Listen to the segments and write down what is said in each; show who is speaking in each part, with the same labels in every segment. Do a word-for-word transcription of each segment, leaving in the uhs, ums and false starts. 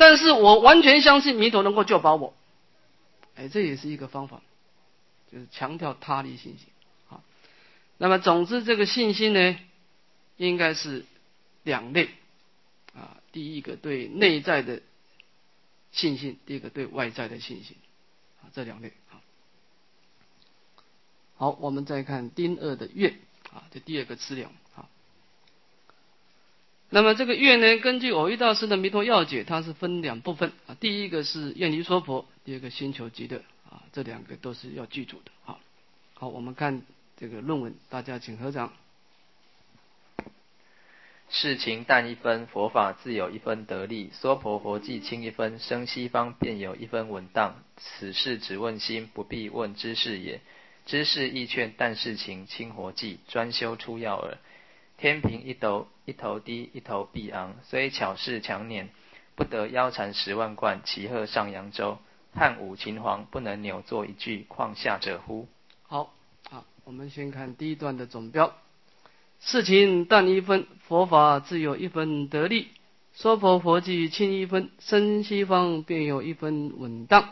Speaker 1: 但是我完全相信弥陀能够救拔我。哎，这也是一个方法，就是强调他力信心。好，那么总之这个信心呢，应该是两类啊，第一个对内在的信心，第一个对外在的信心啊，这两类。好，好，我们再看丁二的愿啊，这第二个资粮。好，那么这个愿呢，根据蕅益大师的弥陀要解，它是分两部分啊，第一个是愿离娑婆，第二个心求极乐啊，这两个都是要记住的。好，好，我们看这个论文，大家请合掌。
Speaker 2: 事情淡一分，佛法自有一分得力；娑婆佛迹轻一分，生西方便有一分稳当。此事只问心，不必问知识也。知识亦劝淡事情，轻活计，专修出要耳。天平一头一头低，一头必昂，虽巧事强碾，不得腰缠十万贯，骑鹤上扬州。汉武秦皇不能扭作一句，况下者乎？
Speaker 1: 好，好，我们先看第一段的总标。事情淡一分，佛法自有一分得力；娑婆佛迹轻一分，生西方便有一分稳当。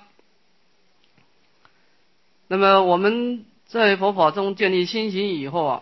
Speaker 1: 那么我们在佛法中建立心行以后啊，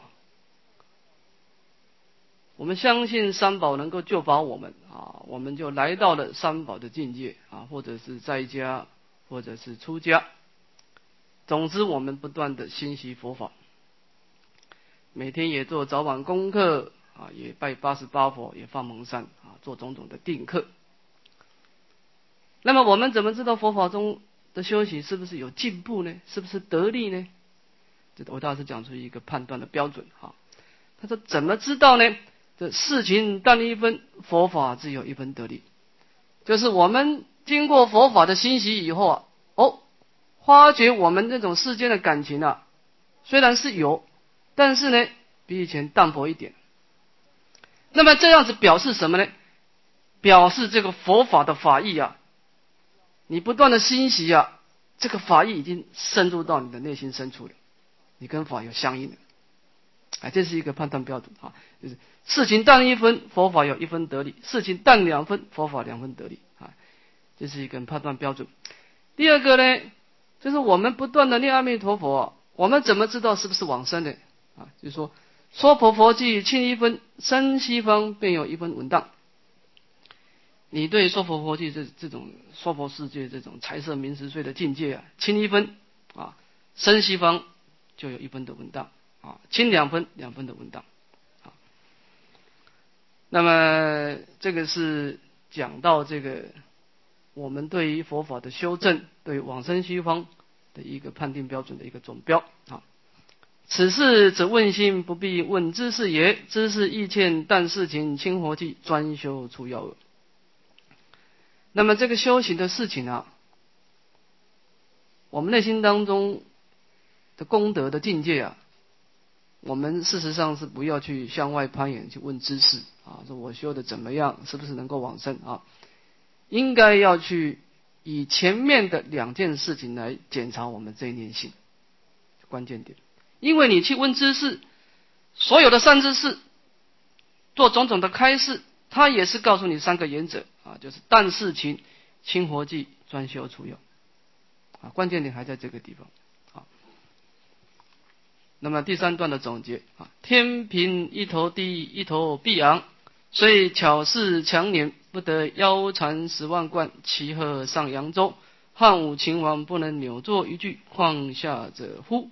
Speaker 1: 我们相信三宝能够救拔我们啊，我们就来到了三宝的境界啊，或者是在家，或者是出家。总之，我们不断的心习佛法。每天也做早晚功课啊，也拜八十八佛，也放蒙山啊，做种种的定课。那么我们怎么知道佛法中的修行是不是有进步呢？是不是得力呢？这我大师讲出一个判断的标准啊。他说怎么知道呢？这事情淡一分，佛法自有一分得力。就是我们经过佛法的欣习以后啊，哦，发觉我们这种世间的感情啊，虽然是有，但是呢，比以前淡薄一点。那么这样子表示什么呢？表示这个佛法的法义啊，你不断的欣习啊，这个法义已经深入到你的内心深处了，你跟法有相应的。哎，这是一个判断标准啊，就是事情淡一分，佛法有一分得力；事情淡两分，佛法两分得力啊，这是一个判断标准。第二个呢，就是我们不断的念阿弥陀佛啊，我们怎么知道是不是往生的啊？就是说，娑婆佛迹轻一分，生西方便有一分稳当。你对娑婆佛迹这这种娑婆世界这种财色名食睡的境界啊，轻一分啊，生西方就有一分的稳当啊，轻两分两分的稳当啊。那么这个是讲到这个我们对于佛法的修正，对往生西方的一个判定标准的一个总标啊。此事只问心，不必问知识也。知识亦欠淡事情，轻活计，专修出要耳。那么这个修行的事情啊，我们内心当中的功德的境界啊，我们事实上是不要去向外攀岩去问知识啊，说我修的怎么样，是不是能够往生啊？应该要去以前面的两件事情来检查我们这一念性，关键点。因为你去问知识，所有的善知识做种种的开示，他也是告诉你三个原则啊，就是淡事情、轻活计、专修出要啊，关键点还在这个地方啊。那么第三段的总结啊，天平一头低，一头必昂，虽巧事强碾，不得腰缠十万贯，骑鹤上扬州。汉武秦王不能扭作一句，况下者乎？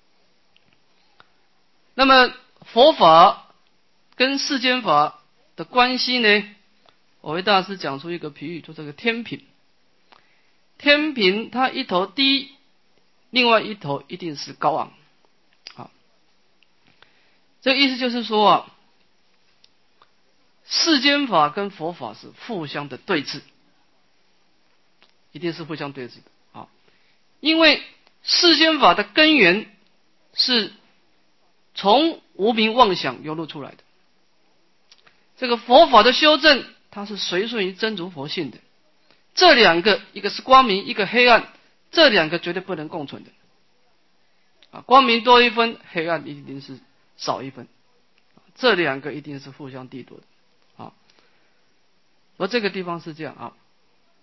Speaker 1: 那么佛法跟世间法的关系呢？蕅益大师讲出一个比喻，就这个天平。天平它一头低，另外一头一定是高昂。好，这个意思就是说啊，世间法跟佛法是互相的对峙，一定是互相对峙的啊。因为世间法的根源是从无明妄想流露出来的，这个佛法的修正，它是随顺于真如佛性的。这两个，一个是光明，一个黑暗，这两个绝对不能共存的啊！光明多一分，黑暗一定是少一分，这两个一定是互相抵夺的啊。而这个地方是这样啊，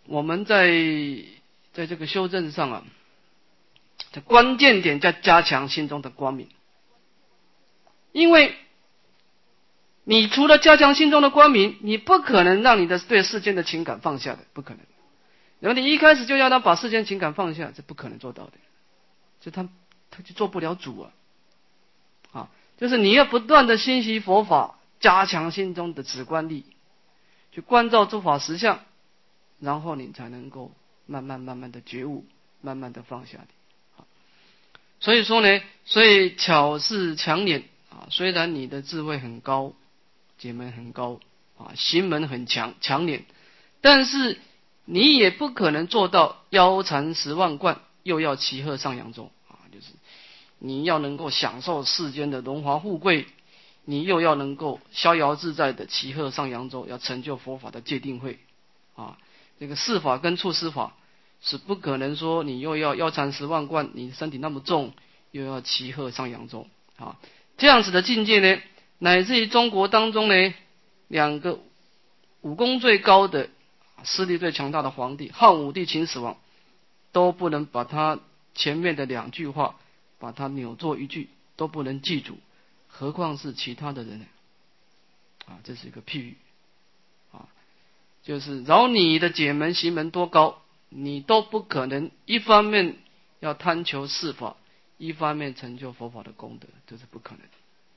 Speaker 1: 我们在在这个修正上啊，这关键点在加强心中的光明。因为你除了加强心中的光明，你不可能让你的对世间的情感放下的，不可能。然后你一开始就要他把世间情感放下，这不可能做到的，就他他就做不了主啊。啊，就是你要不断的熏习佛法，加强心中的止观力，去关照诸法实相，然后你才能够慢慢慢慢的觉悟，慢慢的放下的。所以说呢，所以巧是强脸啊，虽然你的智慧很高，解门很高啊，行门很强强脸，但是你也不可能做到腰缠十万贯，又要骑鹤上扬州啊，就是你要能够享受世间的荣华富贵，你又要能够逍遥自在的骑鹤上扬州，要成就佛法的戒定慧啊。这个事法跟处事法是不可能说你又要腰缠十万贯，你身体那么重，又要骑鹤上扬州啊。这样子的境界呢，乃至于中国当中呢，两个武功最高的、势力最强大的皇帝汉武帝秦始皇，都不能把他前面的两句话把它扭作一句，都不能记住，何况是其他的人呢？啊，这是一个譬喻啊，就是饶你的解门行门多高，你都不可能一方面要贪求事法，一方面成就佛法的功德，这是不可能的。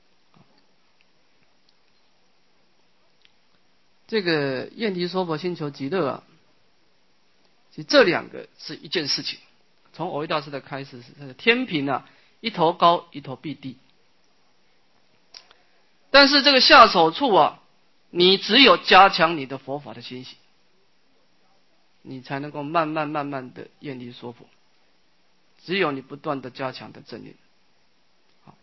Speaker 1: 这个愿离娑婆心求极乐啊，其实这两个是一件事情。从蕅益大师的开始是天平啊，一头高一头必低。但是这个下手处啊，你只有加强你的佛法的心行，你才能够慢慢慢慢的愿离娑婆。只有你不断的加强的正念，好，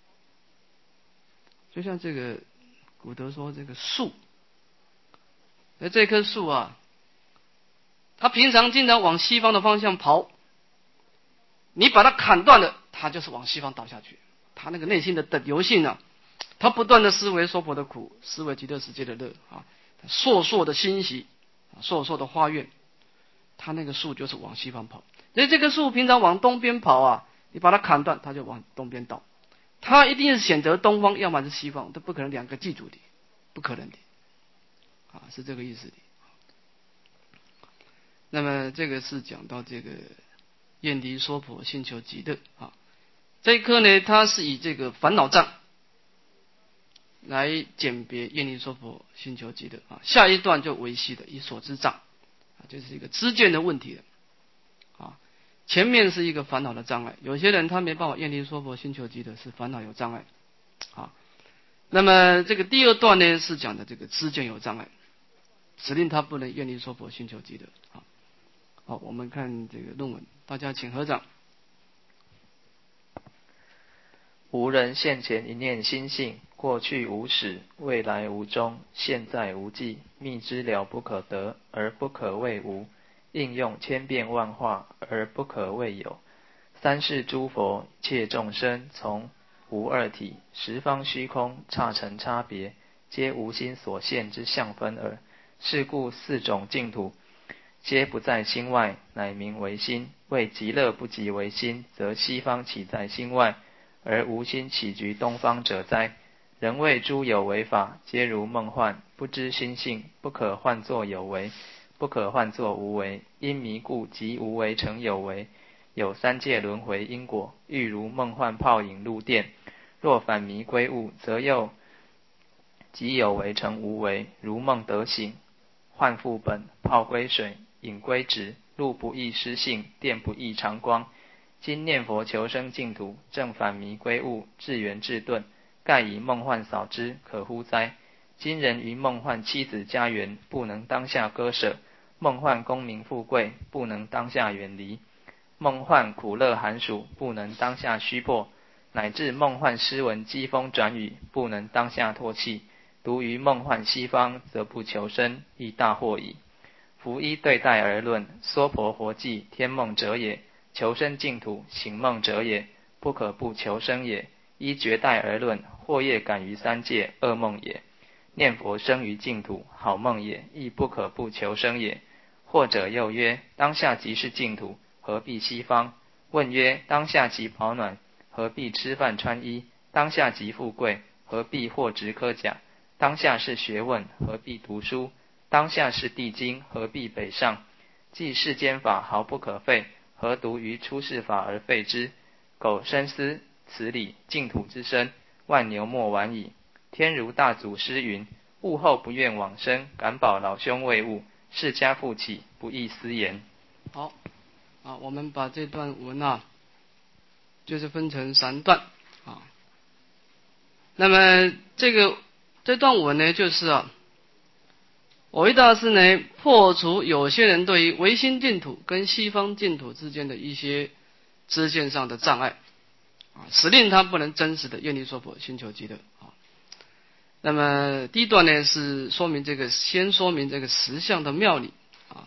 Speaker 1: 就像这个古德说，这个树，那这棵树啊，它平常经常往西方的方向刨，你把它砍断了，它就是往西方倒下去。它那个内心的等流性啊，它不断的思维娑婆的苦，思维极乐世界的乐啊，烁烁的欣喜，烁烁的花愿，它那个树就是往西方跑。所以这棵树平常往东边跑啊，你把它砍断，它就往东边倒。它一定是选择东方，要么是西方，都不可能两个记住的，不可能的啊，是这个意思的。那么这个是讲到这个愿离娑婆心求极乐啊，这一课呢，它是以这个烦恼障来鉴别愿离娑婆心求极乐啊。下一段就维系的以所知障啊，就是一个知见的问题了啊。前面是一个烦恼的障碍，有些人他没办法愿离娑婆心求极乐，是烦恼有障碍啊。那么这个第二段呢，是讲的这个知见有障碍，指令他不能愿离娑婆心求极乐啊。好，我们看这个论文，大家请合掌。
Speaker 2: 无人现前一念心性，过去无始，未来无终，现在无际，密知了不可得，而不可谓无；应用千变万化，而不可谓有。三世诸佛，一切众生，从无二体，十方虚空，刹尘差别，皆无心所现之相分耳。是故四种净土，皆不在心外，乃名为心。谓极乐不即为心，则西方岂在心外？而无心起居东方者哉？人谓诸有为法，皆如梦幻，不知心性，不可唤作有为，不可唤作无为。因迷故，即无为成有为。有三界轮回因果，欲如梦幻泡影入电。若反迷归悟，则又即有为成无为，如梦得醒，幻复本，泡归水，影归直，路不异失性，电不异常光。今念佛求生净土，正反迷归悟，至圆至顿，盖以梦幻扫之，可乎哉？今人于梦幻妻子家园，不能当下割舍；梦幻功名富贵，不能当下远离；梦幻苦乐寒暑，不能当下虚破；乃至梦幻诗文讥风转雨，不能当下唾弃。独于梦幻西方，则不求生，亦大惑矣。夫依对待而论，娑婆活寂，天梦者也；求生净土，醒梦者也，不可不求生也。依绝代而论，惑业感于三界，噩梦也；念佛生于净土，好梦也，亦不可不求生也。 或者又曰：当下即是净土，何必西方？问曰：当下即保暖，何必吃饭穿衣？当下即富贵，何必获职科甲？当下是学问，何必读书？当下是地经，何必北上？既世间法毫不可废，何独于出世法而废之？苟深思此理，净土之身，万牛莫玩矣。天如大祖师云：悟后不愿往生，敢保老兄未悟。世家复起，不易思言。
Speaker 1: 好啊，我们把这段文啊，就是分成三段啊。那么这个这段文呢，就是啊，蕅益大师呢破除有些人对于唯心净土跟西方净土之间的一些知见上的障碍啊，使令他不能真实的愿力说佛，寻求极乐啊。那么第一段呢是说明这个，先说明这个实相的妙理啊。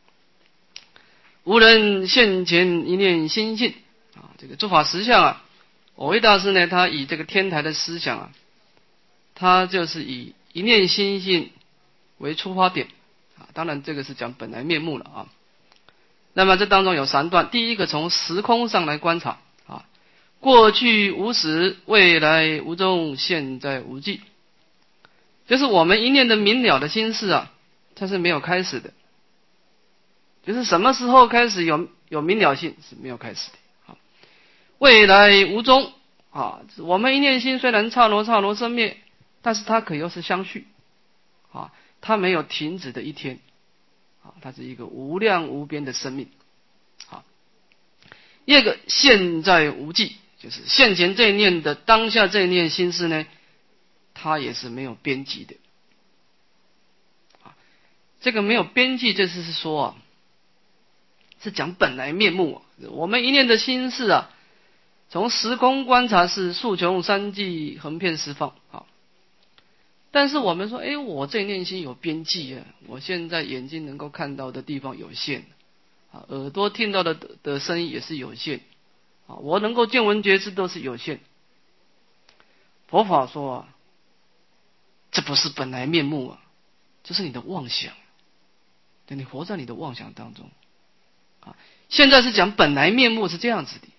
Speaker 1: 无人现前一念心性啊，这个诸法实相啊，蕅益大师呢，他以这个天台的思想啊，他就是以一念心性为出发点啊，当然这个是讲本来面目了啊。那么这当中有三段，第一个从时空上来观察啊，过去无始，未来无终，现在无际，就是我们一念的明了的心事啊，它是没有开始的，就是什么时候开始有有明了性是没有开始的啊。未来无终啊，我们一念心虽然刹那刹那生灭，但是它可又是相续啊，它没有停止的一天啊，它是一个无量无边的生命啊。第二个现在无际，就是现前这一念的当下这一念心事呢，它也是没有边际的啊。这个没有边际，这是说啊，是讲本来面目啊。我们一念的心事啊，从时空观察是数穷三际，横遍十方啊。但是我们说，哎，我这念心有边际啊，我现在眼睛能够看到的地方有限啊，耳朵听到的的声音也是有限啊，我能够见闻觉知都是有限。佛法说啊，这不是本来面目啊，这是你的妄想，你活在你的妄想当中啊。现在是讲本来面目是这样子的，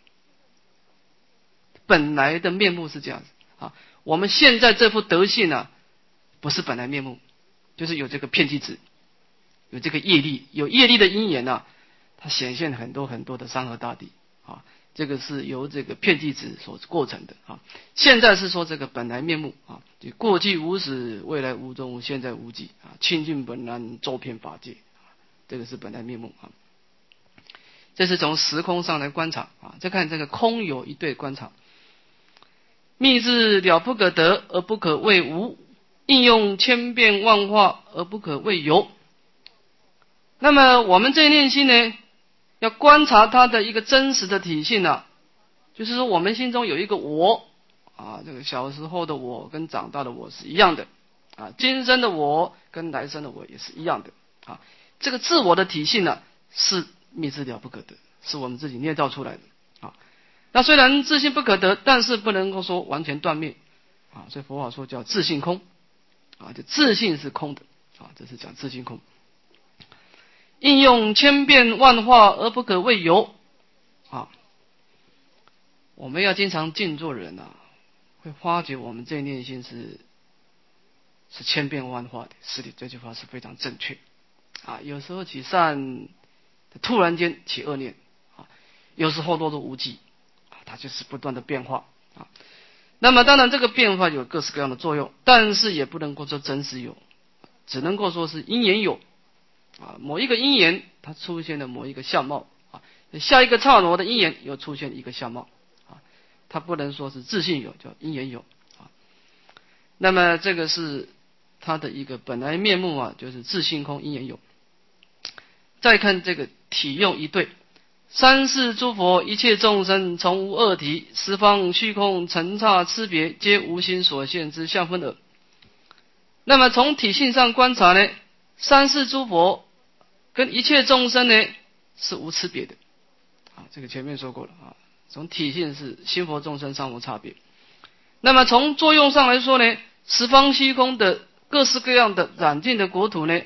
Speaker 1: 本来的面目是这样子啊。我们现在这副德性啊，不是本来面目，就是有这个遍计子，有这个业力，有业力的因缘啊，它显现很多很多的山河大地啊，这个是由这个遍计子所构成的啊。现在是说这个本来面目啊，就过去无始，未来无终，现在无际啊，清净本然，周遍法界，这个是本来面目啊。这是从时空上来观察啊，再看这个空有一对观察，密之了不可得而不可谓无，应用千变万化而不可谓有。那么我们这一念心呢，要观察它的一个真实的体性啊，就是说我们心中有一个我啊，这个小时候的我跟长大的我是一样的啊，今生的我跟来生的我也是一样的啊。这个自我的体性呢，是密之了不可得，是我们自己捏造出来的啊。那虽然自性不可得，但是不能够说完全断灭啊，所以佛法说叫自性空啊，就自性是空的啊，这是讲自性空。应用千变万化而不可谓有啊。我们要经常静坐人啊，会发觉我们这一念心是是千变万化的，是的，这句话是非常正确啊。有时候起善，突然间起恶念啊，有时候落入无记啊，它就是不断的变化啊。那么当然这个变化有各式各样的作用，但是也不能够说真实有，只能够说是因缘有啊。某一个因缘它出现了某一个相貌啊，下一个刹那的因缘又出现一个相貌啊，它不能说是自性有，叫因缘有啊。那么这个是它的一个本来面目啊，就是自性空，因缘有。再看这个体用一对，三世诸佛一切众生从无二体，十方虚空尘刹差别，皆无心所现之相分耳。那么从体性上观察呢，三世诸佛跟一切众生呢是无差别的啊，这个前面说过了啊。从体性是心佛众生上无差别。那么从作用上来说呢，十方虚空的各式各样的染净的国土呢，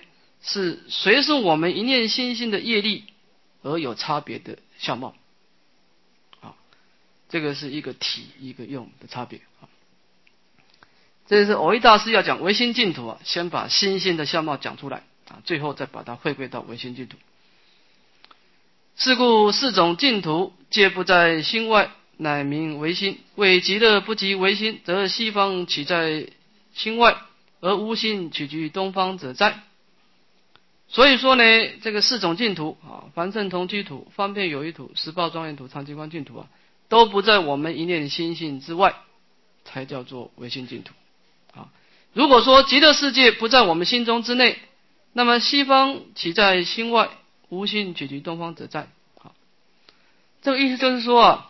Speaker 1: 是随顺我们一念心性的业力而有差别的相貌。啊，这个是一个体一个用的差别。啊，这是蕅益大师要讲唯心净土啊，先把心性的相貌讲出来啊，最后再把它汇归到唯心净土。是故四种净土皆不在心外，乃名唯心。为极乐不及唯心，则西方岂在心外，而无心取居东方者在。所以说呢，这个四种净土啊，凡圣同居土、方便有余土、十报庄严土、常寂光净土啊，都不在我们一念心性之外，才叫做唯心净土。啊，如果说极乐世界不在我们心中之内，那么西方岂在心外，无心取居东方者在。啊，这个意思就是说啊，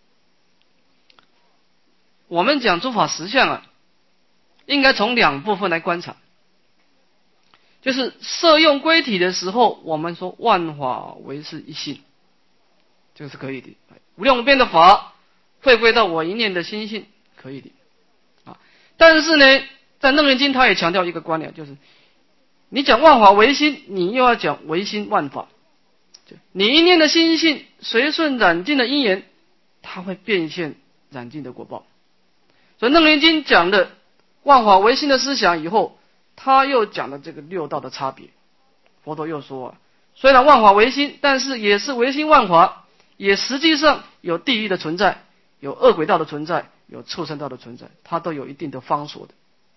Speaker 1: 我们讲诸法实相啊，应该从两部分来观察。就是摄用归体的时候，我们说万法唯是一心，这个是可以的。无量无边的法会归到我一念的心性，可以的。啊，但是呢，在楞严经他也强调一个观念，就是你讲万法唯心，你又要讲唯心万法。你一念的心性随顺染尽的因缘，它会变现染尽的果报。所以楞严经讲的万法唯心的思想以后，他又讲了这个六道的差别。佛陀又说啊，虽然万法唯心，但是也是唯心万法，也实际上有地狱的存在，有恶鬼道的存在，有畜生道的存在，它都有一定的方所的。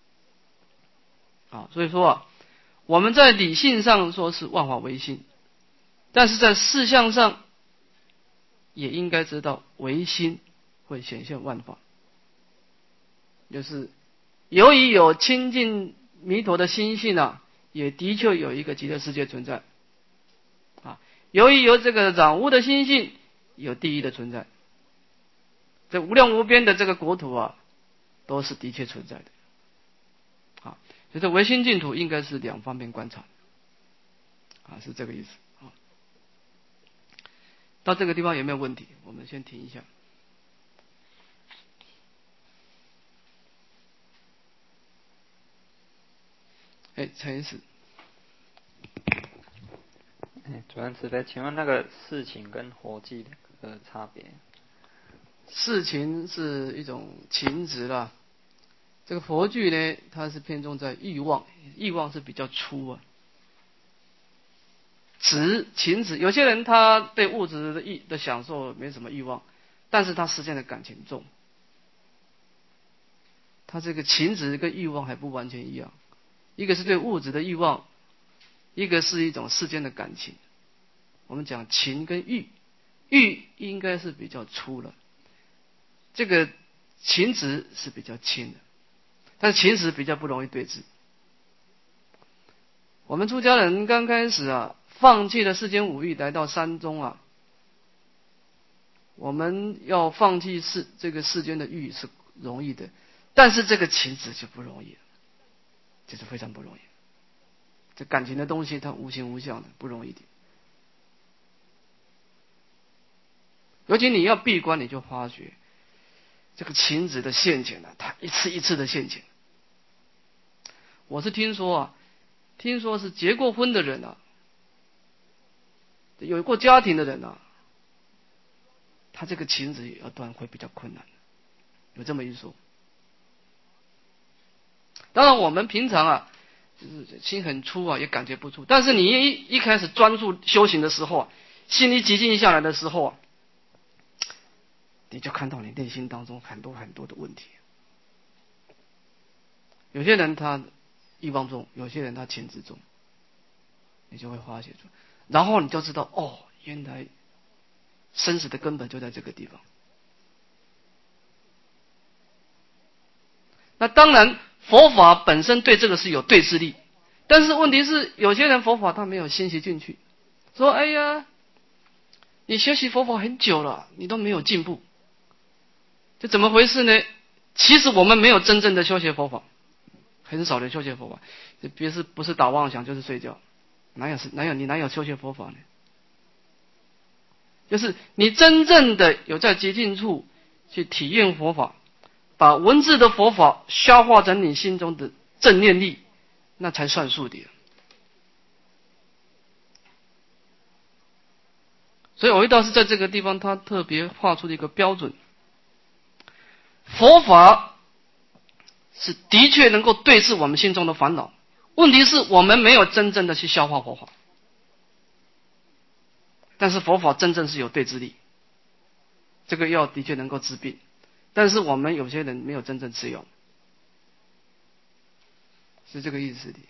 Speaker 1: 啊，所以说啊，我们在理性上说是万法唯心，但是在事相上也应该知道唯心会显现万法，就是由于有亲近弥陀的心性啊，也的确有一个极乐世界存在啊。由于有这个染污的心性，有地狱的存在。这无量无边的这个国土啊，都是的确存在的。啊，所以这唯心净土应该是两方面观察。啊，是这个意思。啊，到这个地方有没有问题？我们先停一下。哎，陈医师。
Speaker 3: 哎，主任慈悲，请问那个事情跟活计的差别？
Speaker 1: 事情是一种情执啦，这个佛具呢，它是偏重在欲望，欲望是比较粗啊。执情执，有些人他对物质的欲的享受没什么欲望，但是他实践的感情重。他这个情执跟欲望还不完全一样。一个是对物质的欲望，一个是一种世间的感情。我们讲情跟欲，欲应该是比较粗了，这个情执是比较轻的，但是情执比较不容易对治。我们出家人刚开始啊，放弃了世间五欲，来到山中啊，我们要放弃世这个世间的欲是容易的，但是这个情执就不容易了。这是非常不容易，这感情的东西它无形无相的，不容易的。尤其你要闭关，你就发觉这个情执的陷阱啊，它一次一次的陷阱。我是听说啊，听说是结过婚的人啊，有过家庭的人啊，他这个情执要断会比较困难，有这么一说。当然我们平常啊，就是心很粗啊，也感觉不出。但是你一一开始专注修行的时候啊，心一寂静下来的时候啊，你就看到你内心当中很多很多的问题。有些人他欲望重，有些人他情执重，你就会发现出，然后你就知道哦，原来生死的根本就在这个地方。那当然佛法本身对这个是有对治力，但是问题是有些人佛法他没有心习进去，说哎呀，你学习佛法很久了，你都没有进步，这怎么回事呢？其实我们没有真正的修学佛法，很少的修学佛法，别是不是打妄想就是睡觉，哪有哪有你哪有修学佛法呢？就是你真正的有在极静处去体验佛法，把文字的佛法消化成你心中的正念力，那才算数的。 所以藕益大师在这个地方他特别画出了一个标准，佛法是的确能够对治我们心中的烦恼，问题是我们没有真正的去消化佛法，但是佛法真正是有对治力，这个药的确能够治病，但是我们有些人没有真正吃药，是这个意思的。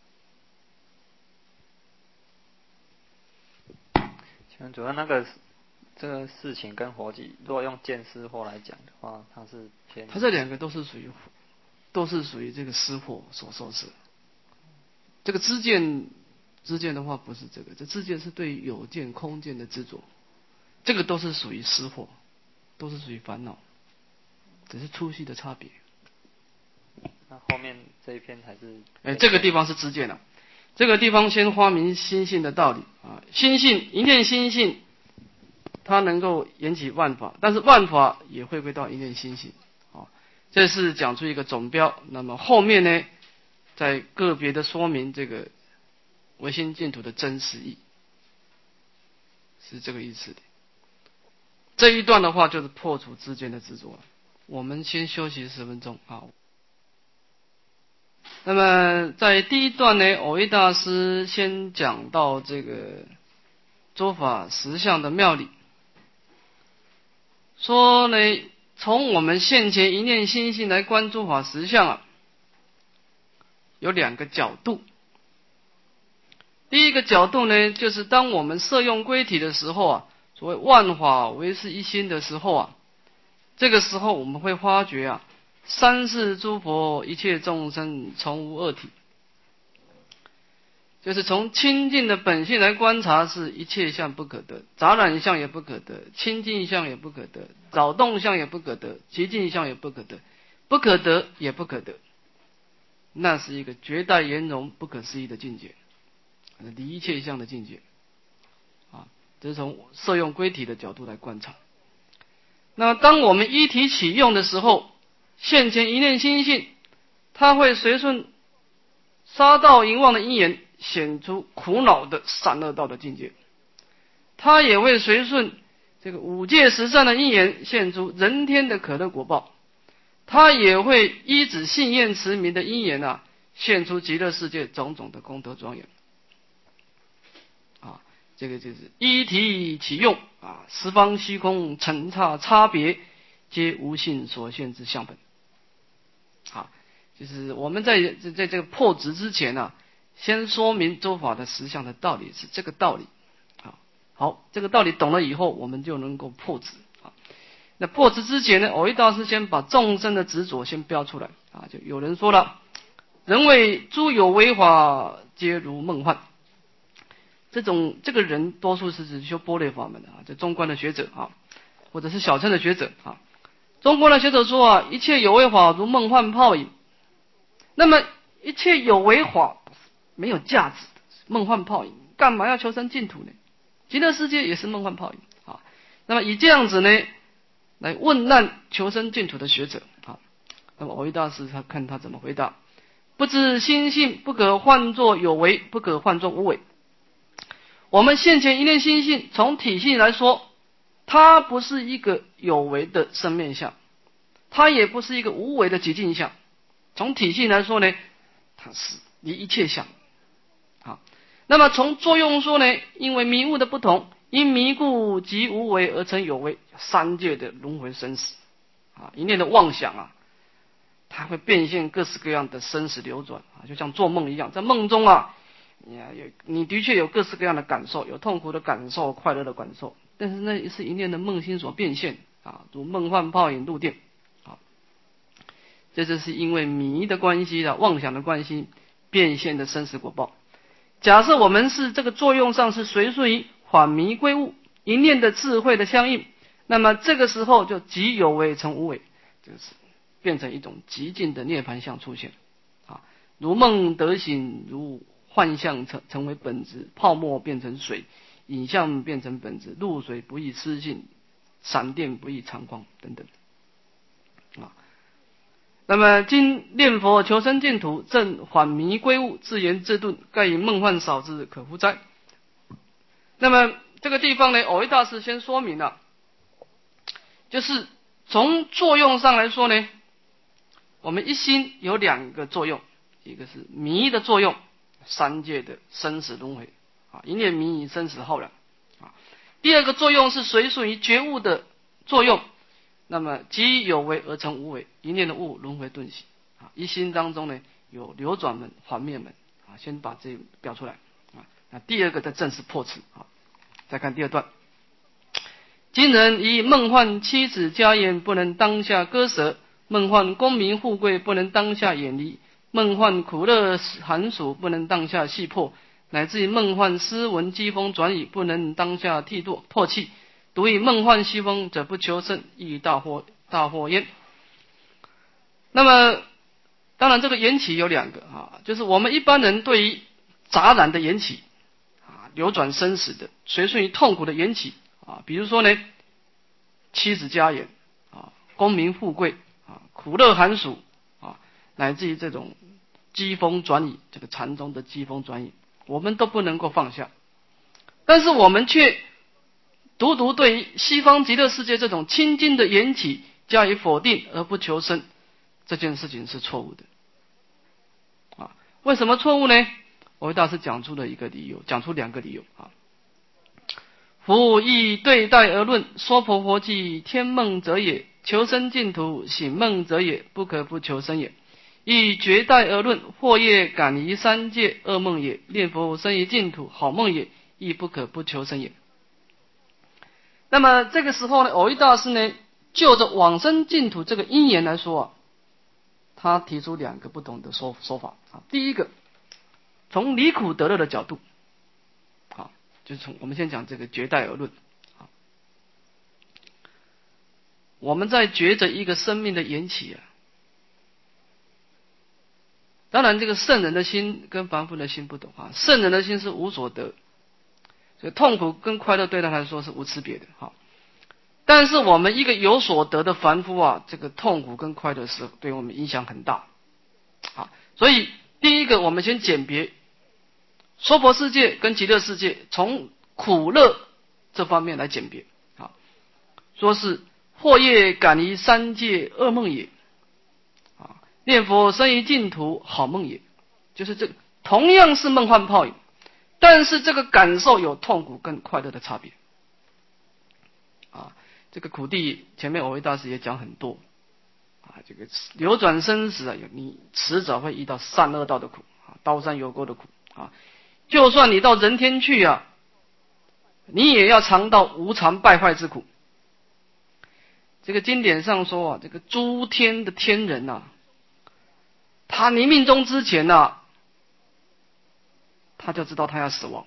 Speaker 3: 请问主要那个这个事情跟活计，如果用见思惑来讲的话，它是偏，
Speaker 1: 它这两个都是属于都是属于这个思惑所受事。这个知见知见的话不是这个，这知见是对有见空见的执着，这个都是属于思惑，都是属于烦恼，只是粗细的差别。
Speaker 3: 那后面这一篇还是，
Speaker 1: 哎，这个地方是知见了。这个地方先发明心性的道理啊，心性一念心性，它能够引起万法，但是万法也会归到一念心性啊。这是讲出一个总标。那么后面呢，在个别的说明这个唯心净土的真实义，是这个意思的。这一段的话就是破除知见的执着了。我们先休息十分钟啊。那么在第一段呢，藕益大师先讲到这个诸法实相的妙理，说呢，从我们现前一念心性来观诸法实相啊，有两个角度。第一个角度呢，就是当我们摄用归体的时候啊，所谓万法唯是一心的时候啊，这个时候我们会发觉啊，三世诸佛一切众生从无二体，就是从清净的本性来观察，是一切相不可得，杂染相也不可得，清净相也不可得，扰动相也不可得，极静相也不可得，不可得也不可得，那是一个绝代圆融不可思议的境界，离一切相的境界啊，这是从摄用归体的角度来观察。那么当我们依体起用的时候，现前一念心性，它会随顺杀盗淫妄的因缘，显出苦恼的善恶道的境界；它也会随顺这个五戒十善的因缘，现出人天的可乐果报；它也会依止信愿持名的因缘啊，现出极乐世界种种的功德庄严。啊，这个就是依体起用啊，十方虚空尘刹差别，皆无性所现之相本。啊，就是我们在在在这个破执之前呢、啊，先说明诸法的实相的道理是这个道理。啊，好，这个道理懂了以后，我们就能够破执。啊，那破执之前呢，藕益大师先把众生的执着先标出来。啊，就有人说了，人为诸有为法，皆如梦幻。这种这个人多数是指修般若法门的啊，这中观的学者啊，或者是小乘的学者啊。中观的学者说啊，一切有为法如梦幻泡影。那么一切有为法没有价值的，梦幻泡影，干嘛要求生净土呢？极乐世界也是梦幻泡影啊。那么以这样子呢，来问难求生净土的学者啊，那么藕益大师他看他怎么回答：不知心性不可换作有为，不可换作无为。我们现前一念心性，从体性来说，它不是一个有为的生灭相，它也不是一个无为的极静相。从体性来说呢，它是离一切相。好，那么从作用说呢，因为迷悟的不同，因迷故即无为而成有为，三界的轮回生死啊，一念的妄想啊，它会变现各式各样的生死流转啊，就像做梦一样，在梦中啊。你你的确有各式各样的感受，有痛苦的感受，快乐的感受，但是那是一念的梦心所变现啊，如梦幻泡影入定啊，这就是因为迷的关系的妄想的关系变现的生死果报。假设我们是这个作用上是随顺于缓迷归悟一念的智慧的相应，那么这个时候就即有为成无为，就是变成一种极静的涅槃相出现啊，如梦得醒，如幻象成成为本质，泡沫变成水，影像变成本质，露水不易失性，闪电不易长光等等啊。那么今念佛求生净土，正缓迷归悟，自言自顿，盖以梦幻少之，可乎哉？那么这个地方呢，蕅益大师先说明了，就是从作用上来说呢，我们一心有两个作用，一个是迷的作用，三界的生死轮回啊，一念迷以生死浩然啊。第二个作用是随顺于觉悟的作用，那么即有为而成无为，一念的悟轮回顿息啊。一心当中呢有流转门、还灭门啊，先把这标出来啊。那第二个再正式破斥啊。再看第二段，今人以梦幻妻子家宴不能当下割舍，梦幻功名富贵不能当下远离，梦幻苦乐寒暑不能当下细破，乃至于梦幻斯文机锋转移不能当下剃堕唾弃，独以梦幻西风者不求胜，亦大祸大祸焉。那么当然这个缘起有两个啊，就是我们一般人对于杂染的缘起啊，流转生死的随顺于痛苦的缘起啊，比如说呢妻子家言啊，功名富贵啊，苦乐寒暑啊，乃至于这种机锋转移，这个禅宗的机锋转移，我们都不能够放下。但是我们却独独对于西方极乐世界这种清净的缘起加以否定而不求生，这件事情是错误的啊。为什么错误呢？蕅益大师讲出了一个理由，讲出两个理由啊。夫亦对待而论，说婆佛记天梦者也，求生净土醒梦者也，不可不求生也。以绝代而论，惑业感于三界噩梦也，念佛生于净土好梦也，亦不可不求生也。那么这个时候呢，蕅益大师呢就着往生净土这个因缘来说啊，他提出两个不同的说说法啊。第一个，从离苦得乐的角度啊，就是从我们先讲这个绝代而论啊，我们在觉着一个生命的缘起啊。当然这个圣人的心跟凡夫的心不同啊，圣人的心是无所得，所以痛苦跟快乐对他来说是无差别的哈。但是我们一个有所得的凡夫啊，这个痛苦跟快乐是对我们影响很大啊。所以第一个我们先鉴别娑婆世界跟极乐世界，从苦乐这方面来鉴别啊，说是惑业感于三界噩梦也，念佛生于净土好梦也，就是这同样是梦幻泡影，但是这个感受有痛苦跟快乐的差别啊。这个苦地前面蕅益大师也讲很多啊，这个流转生死啊，你迟早会遇到善恶道的苦啊，刀山油锅的苦啊。就算你到人天去啊，你也要尝到无常败坏之苦。这个经典上说啊，这个诸天的天人啊，他临命终之前啊，他就知道他要死亡。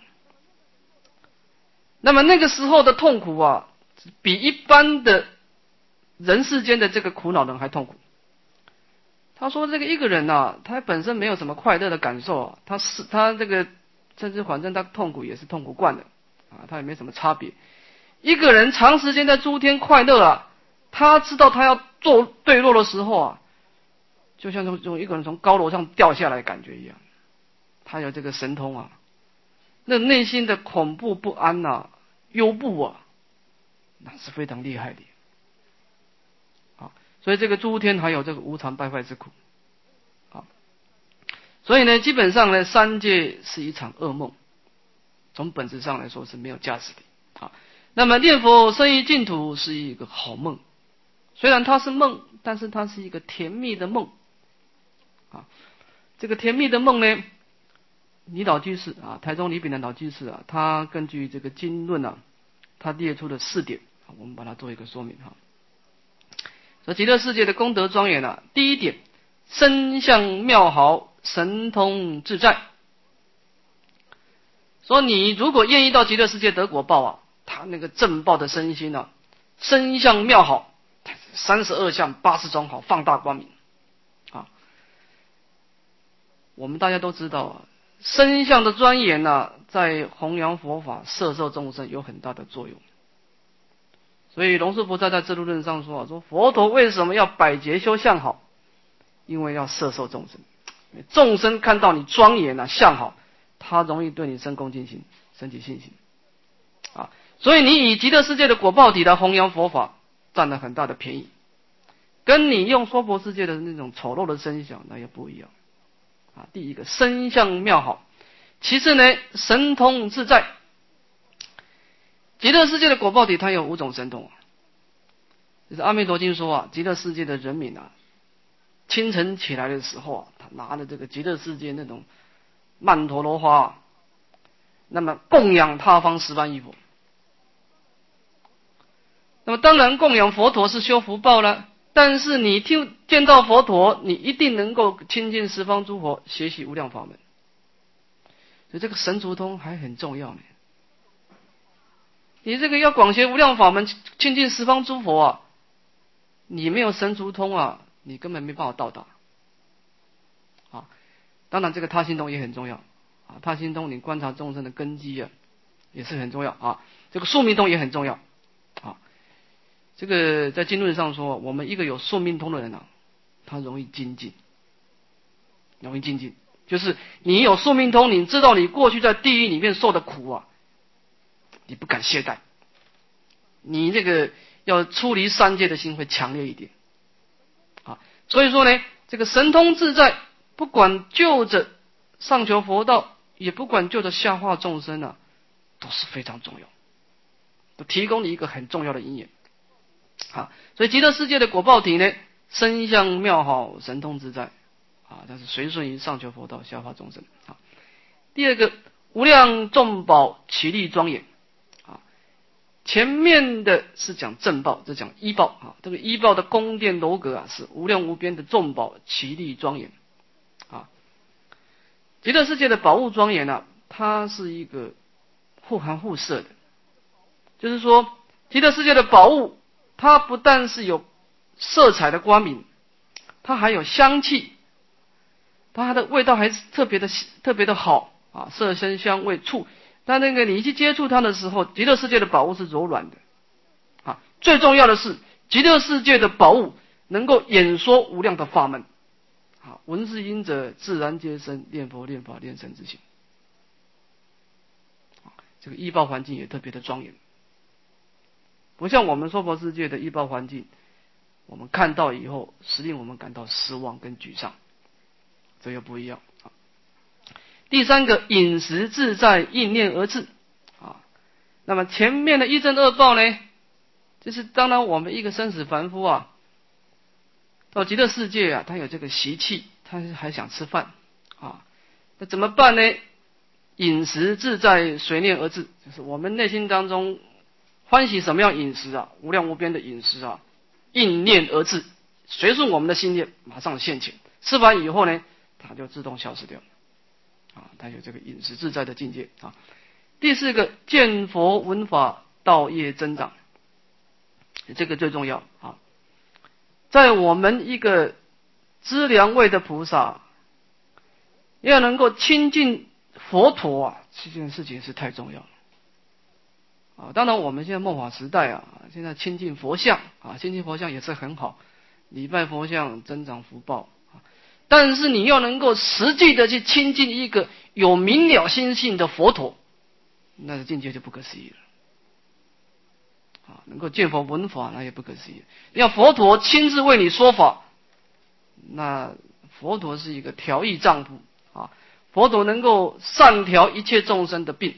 Speaker 1: 那么那个时候的痛苦啊，比一般的人世间的这个苦恼人还痛苦。他说这个一个人啊，他本身没有什么快乐的感受啊，他是他这个甚至反正他痛苦也是痛苦惯的啊，他也没什么差别。一个人长时间在诸天快乐啊，他知道他要做坠落的时候啊，就像从一个人从高楼上掉下来的感觉一样，他有这个神通啊，那内心的恐怖不安啊、忧怖啊，那是非常厉害的啊。所以这个诸天还有这个无常败坏之苦啊。所以呢，基本上呢，三界是一场噩梦，从本质上来说是没有价值的啊。那么念佛生于净土是一个好梦，虽然它是梦，但是它是一个甜蜜的梦啊。这个甜蜜的梦呢，李老居士啊，台中李炳南老居士啊，他根据这个经论啊，他列出了四点，我们把它做一个说明哈。说极乐世界的功德庄严啊，第一点，身相妙好，神通自在。说你如果愿意到极乐世界得果报啊，他那个正报的身心啊，身相妙好，三十二相八十种好，放大光明啊。我们大家都知道啊，身相的庄严啊，在弘扬佛法、摄受众生有很大的作用。所以龙树菩萨在智度论上说啊，说佛陀为什么要百劫修相好？因为要摄受众生，众生看到你庄严啊、相好，他容易对你生恭敬心、升起信心啊。所以你以极乐世界的果报体来弘扬佛法，占了很大的便宜，跟你用娑婆世界的那种丑陋的声响那也不一样啊。第一个声相妙好，其次呢神通自在。极乐世界的果报体它有五种神通，就是阿弥陀经说啊，极乐世界的人民啊，清晨起来的时候啊，他拿着这个极乐世界那种曼陀罗花、啊，那么供养他方十万亿佛。那么当然供养佛陀是修福报了，但是你听见到佛陀，你一定能够亲近十方诸佛，学习无量法门。所以这个神足通还很重要呢。你这个要广学无量法门，亲近十方诸佛啊，你没有神足通啊，你根本没办法到达。啊，当然这个他心通也很重要啊，他心通你观察众生的根基啊，也是很重要啊。这个宿命通也很重要啊。这个在经论上说，我们一个有宿命通的人啊，他容易精进，容易精进，就是你有宿命通，你知道你过去在地狱里面受的苦啊，你不敢懈怠，你这个要出离三界的心会强烈一点啊。所以说呢，这个神通自在，不管就着上求佛道，也不管就着下化众生啊，都是非常重要，都提供你一个很重要的因缘。啊，所以极乐世界的果报体呢，声相妙好，神通自在啊，它是随顺于上求佛道，下化众生啊。第二个，无量众宝其力庄严啊，前面的是讲正报，这讲依报啊，这个依报的宫殿楼阁啊，是无量无边的众宝其力庄严啊。极乐世界的宝物庄严啊，它是一个互含互摄的，就是说极乐世界的宝物，它不但是有色彩的光明，它还有香气，它的味道还是特别的特别的好啊，色声香味触。但那个你去接触它的时候，极乐世界的宝物是柔软的啊。最重要的是，极乐世界的宝物能够演说无量的法门啊，闻是因者自然皆生，念佛念法念僧之心啊。这个依报环境也特别的庄严。不像我们娑婆世界的依报环境，我们看到以后，实令我们感到失望跟沮丧，这又不一样啊。第三个，饮食自在，应念而至啊。那么前面的一正二报呢，就是当然我们一个生死凡夫啊，到极乐世界啊，他有这个习气，他还想吃饭啊，那怎么办呢？饮食自在，随念而至，就是我们内心当中欢喜什么样饮食啊？无量无边的饮食啊，应念而至，随顺我们的心念，马上现前。吃完以后呢，它就自动消失掉啊，它有这个饮食自在的境界啊。第四个，见佛闻法，道业增长，这个最重要啊。在我们一个知良位的菩萨，要能够亲近佛陀啊，这件事情是太重要了。啊，当然我们现在末法时代啊，现在亲近佛像啊，亲近佛像也是很好，礼拜佛像增长福报啊。但是你要能够实际的去亲近一个有明了心性的佛陀，那个境界就不可思议了。啊，能够见佛闻法，那也不可思议。要佛陀亲自为你说法，那佛陀是一个调御丈夫啊，佛陀能够善调一切众生的病。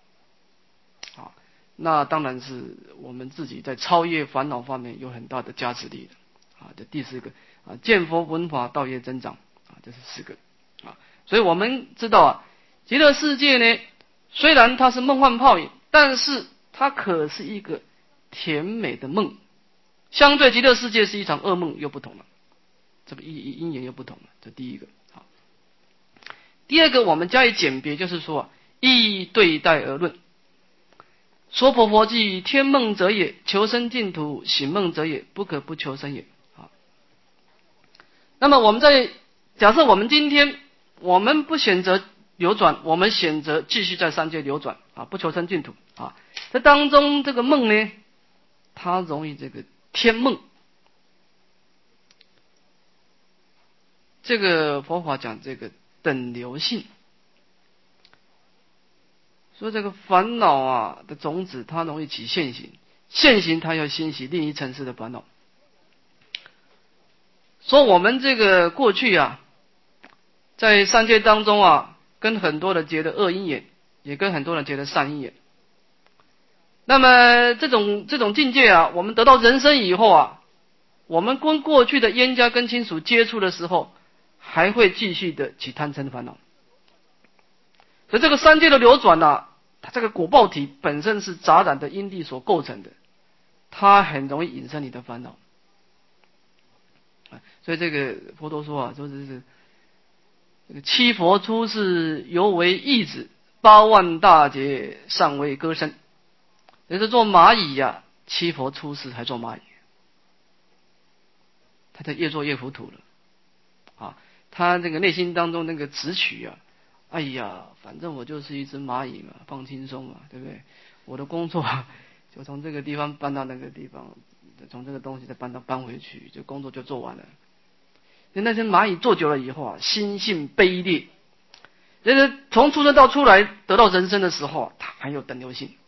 Speaker 1: 那当然是我们自己在超越烦恼方面有很大的加持力的啊。这第四个啊，见佛闻法，道业增长啊，这是四个啊。所以我们知道啊，极乐世界呢，虽然它是梦幻泡影，但是它可是一个甜美的梦。相对极乐世界是一场噩梦又不同了，这个因因缘又不同了。这第一个啊。第二个我们加以简别，就是说啊，依对待而论。娑婆佛记，天梦者也，求生净土；醒梦者也，不可不求生也。啊，那么我们在假设我们今天我们不选择流转，我们选择继续在三界流转啊，不求生净土啊。这当中这个梦呢，它容易这个天梦。这个佛法讲这个等流性。 所以这个烦恼啊的种子，它容易起现行，现行它要兴起另一层次的烦恼。说我们这个过去啊，在三界当中啊，跟很多人结的恶因缘，也跟很多人结的善因缘。那么这种这种境界啊，我们得到人生以后啊，我们跟过去的冤家跟亲属接触的时候，还会继续的起贪嗔的烦恼。所以这个三界的流转啊，它这个果报体本身是杂染的因地所构成的，它很容易引生你的烦恼。所以这个佛陀说啊，说这是这个七佛出世犹为义子，八万大劫尚未割身。也是做蚂蚁呀、啊，七佛出世还做蚂蚁，他在越做越糊涂了啊！他这个内心当中那个执取啊，哎呀，反正我就是一只蚂蚁嘛，放轻松嘛，对不对？我的工作就从这个地方搬到那个地方，从这个东西再搬到搬回去，就工作就做完了。那些蚂蚁做久了以后啊，心性卑劣，人家从出生到出来得到人生的时候，他还有等流性。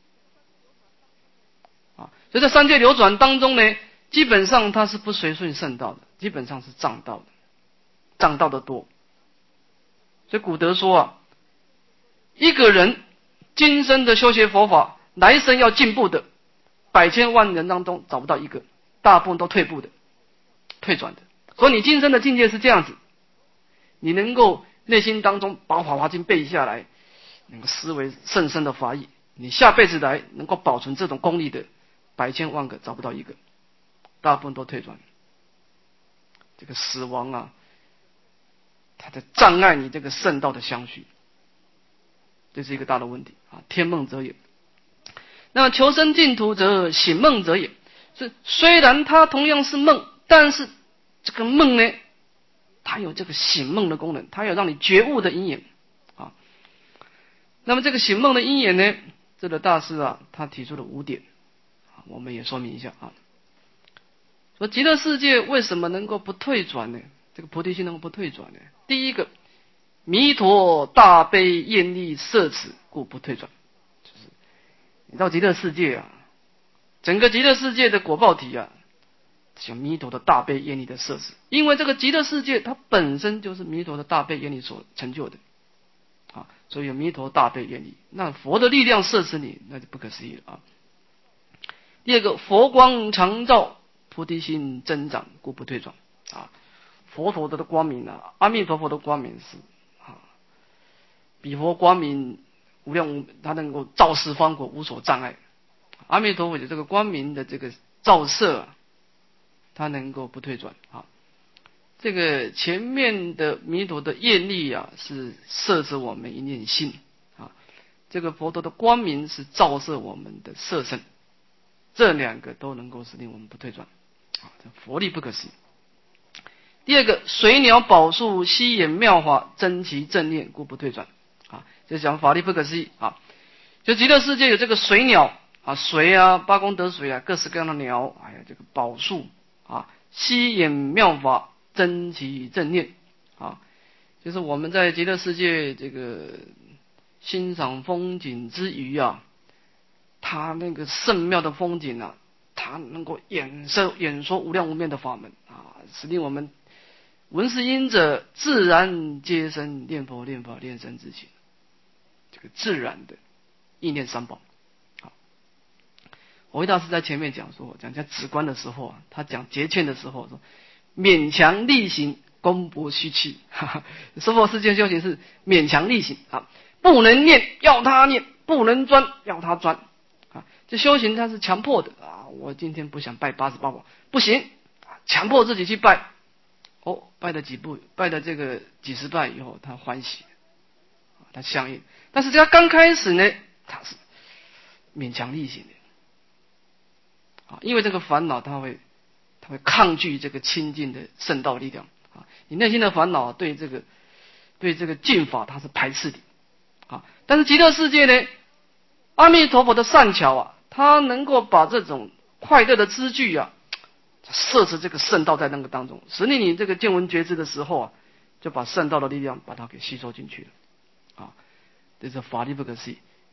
Speaker 1: 所以在三界流转当中呢，基本上它是不随顺圣道的，基本上是障道的，障道的多。所以古德说啊，一个人今生的修学佛法，来生要进步的，百千万人当中找不到一个，大部分都退步的，退转的。所以你今生的境界是这样子，你能够内心当中把《法华经》背下来，能够思维甚深的法义，你下辈子来能够保存这种功力的，百千万个找不到一个，大部分都退转。这个死亡啊，它在障碍你这个圣道的相续，这是一个大的问题啊！天梦者也。那么求生净土者，醒梦者也。是虽然它同样是梦，但是这个梦呢，它有这个醒梦的功能，它有让你觉悟的因缘啊。那么这个醒梦的因缘呢，这个大师啊，他提出了五点。我们也说明一下啊，说极乐世界为什么能够不退转呢？这个菩提心能够不退转呢？第一个，弥陀大悲愿力摄持，故不退转。就是你到极乐世界啊，整个极乐世界的果报体啊，有弥陀的大悲愿力的摄持，因为这个极乐世界它本身就是弥陀的大悲愿力所成就的啊，所以有弥陀大悲愿力，那佛的力量摄持你，那就不可思议了啊。第二个，佛光常照，菩提心增长，故不退转啊。佛陀的光明啊，阿弥陀佛的光明是啊，比佛光明无量无，他能够照十方国，无所障碍。阿弥陀佛的这个光明的这个照射啊，他能够不退转啊。这个前面的弥陀的愿力啊，是摄持我们一念心啊，这个佛陀的光明是照射我们的色身。这两个都能够使令我们不退转啊，这佛力不可思议。第二个，水鸟宝树吸引妙法，增其正念，故不退转啊，这讲法力不可思议啊。就极乐世界有这个水鸟啊，水啊，八功德水啊，各式各样的鸟，还有这个宝树啊，吸引妙法，增其正念啊，就是我们在极乐世界这个欣赏风景之余啊，他那个圣妙的风景啊，他能够演说演说无量无边的法门啊，使令我们闻是因者自然皆生念佛念法念僧之情，这个自然的意念三宝。好，我大师在前面讲说，讲讲止观的时候啊，他讲节劝的时候说，勉强力行，功薄虚弃。娑婆世界修行是勉强力行啊，不能念要他念，不能专要他专。啊，这修行它是强迫的啊！我今天不想拜八十八宝，不行，强迫自己去拜。哦，拜了几步，拜了这个几十拜以后，他欢喜，他相应。但是他刚开始呢，他是勉强力行的啊，因为这个烦恼，他会他会抗拒这个清净的圣道力量啊。你内心的烦恼对这个对这个净法，它是排斥的啊。但是极乐世界呢？阿弥陀佛的善巧啊，他能够把这种快乐的知具啊，摄持这个圣道在那个当中，使你这个见闻觉知的时候啊，就把圣道的力量把它给吸收进去了啊，这是法力不可思议。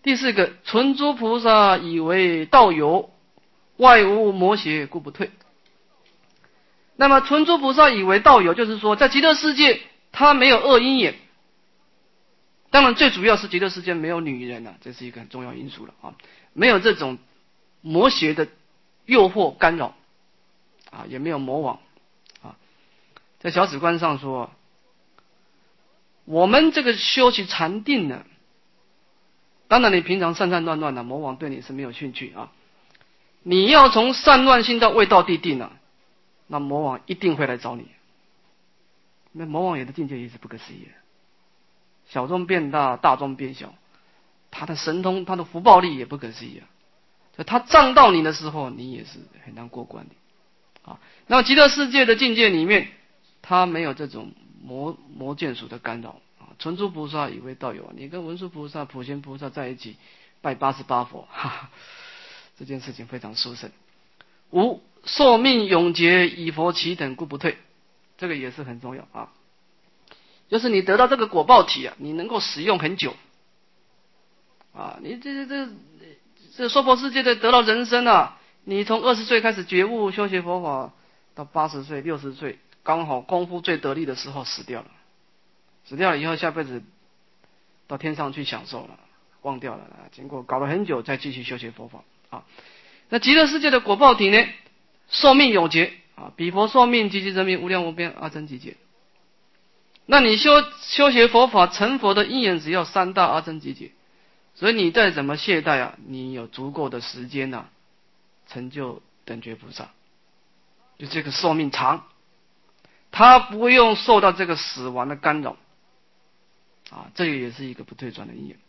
Speaker 1: 第四个，存诸菩萨以为道有，外无魔邪故不退。那么存诸菩萨以为道有，就是说在极乐世界他没有恶因缘。当然最主要是极乐世界没有女人啊，这是一个很重要因素了啊，没有这种魔邪的诱惑干扰啊，也没有魔王啊。在小止观上说，我们这个修习禅定呢，当然你平常散散乱乱的，魔王对你是没有兴趣啊。你要从散乱心到未到地定啊，那魔王一定会来找你。那魔王有的境界也是不可思议的，小中变大，大中变小，他的神通，他的福报力也不可思议啊。所以他障到你的时候，你也是很难过关的啊。那么极乐世界的境界里面，他没有这种魔魔眷属的干扰啊。存诸菩萨以为道有，你跟文殊菩萨、普贤菩萨在一起拜八十八佛，哈哈，这件事情非常殊胜。五寿命永劫，以佛起等故不退，这个也是很重要啊。就是你得到这个果报体啊，你能够使用很久啊。你这这这娑婆世界的得到人生啊，你从二十岁开始觉悟修学佛法，到八十岁、六十岁，刚好功夫最得力的时候死掉了。死掉了以后，下辈子到天上去享受了，忘掉了，经过搞了很久再继续修学佛法啊。那极乐世界的果报体呢，寿命永劫啊，彼佛寿命及其人民无量无边阿僧祇劫。那你修修学佛法成佛的因缘只要三大阿僧祇劫，所以你再怎么懈怠啊，你有足够的时间啊，成就等觉菩萨。就这个寿命长，他不用受到这个死亡的干扰啊，这个也是一个不退转的因缘。